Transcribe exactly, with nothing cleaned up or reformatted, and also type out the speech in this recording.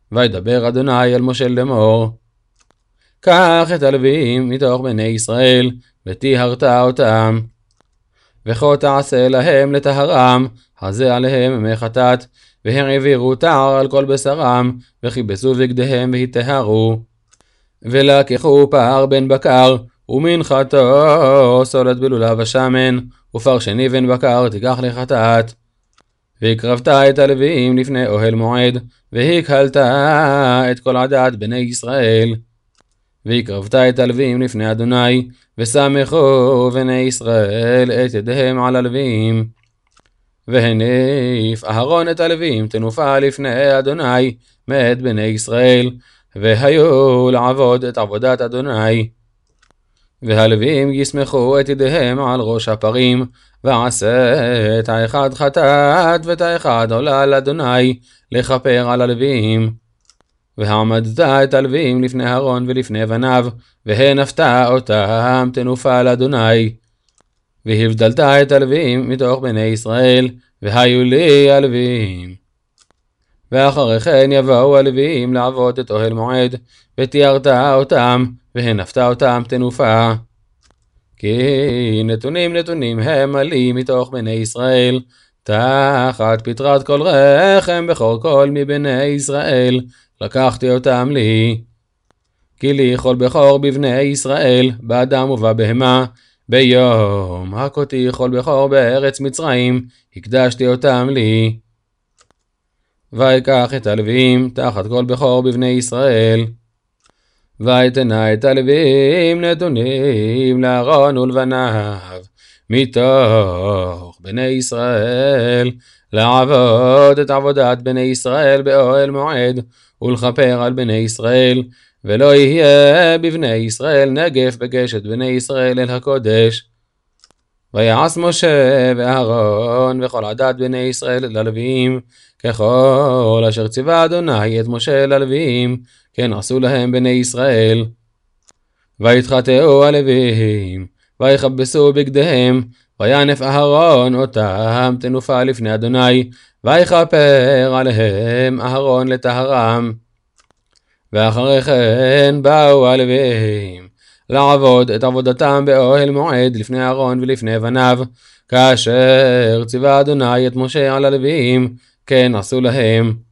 וידבר אדוני אל משה לאמור, קח את הלוויים מתוך בני ישראל, וטיהרת אותם. וכה תעשה להם לטהרם, הזה עליהם ימי חטאת, והם העבירו טהר על כל בשרם, וכיבסו בגדיהם והיטהרו. ולקחו פר בן בקר, ומנחתו סולת בלולב השמן, ופר שני בן בקר תיקח לחטאת. והקרבת את הלוויים לפני אוהל מועד, והקהלת את כל עדת בני ישראל. והקרבת את הלוויים לפני אדוני, ושמחו בני ישראל את ידיהם על הלוויים. והניף אהרון את הלוויים תנופה לפני אדוני מאת בני ישראל, והיו לעבוד את עבודת אדוני. והלוויים יסמכו את ידיהם על ראש הפרים, ועשה את האחד חטאת ואת האחד עולה לאדוני לכפר על הלוויים. והעמדת את הלוויים לפני אהרון ולפני בניו, והנפת אותם תנופה לאדוני. והבדלת את הלוויים מתוך בני ישראל, והיו לי הלוויים. ואחרי כן יבואו הלוויים לעבוד את אוהל מועד, ותיארת אותם, והנפת אותם תנופה. כי נתונים נתונים הם עלי מתוך בני ישראל, תחת פטרת כל רחם בכור כל מבני ישראל, לקחתי אותם לי. כי לי כל בכור בבני ישראל, באדם ובבהמה, ביום הכותי כל בכור בארץ מצרים, הקדשתי אותם לי. ויקח את הלוויים תחת כל בכור בבני ישראל. ויתנה את הלוויים נתונים לאהרון ולבניו, מתוך בני ישראל, לעבוד את עבודת בני ישראל באוהל מועד, ולכפר על בני ישראל, ולא יהיה בבני ישראל נגף בקשת בני ישראל אל הקודש. ויעש משה ואהרון וכל עדת בני ישראל אל הלוויים, ככל אשר ציווה אדוני את משה אל הלוויים, כן עשו להם בני ישראל. ויתחטאו הלוויים, ויכבסו בגדיהם, וינף אהרון אותם תנופה לפני אדוני, ויכפר עליהם אהרון לטהרם. ואחרי כן באו הלוויים לעבוד את עבודתם באוהל מועד לפני אהרון ולפני בניו, כאשר ציווה אדוני את משה על הלוויים, כן עשו להם.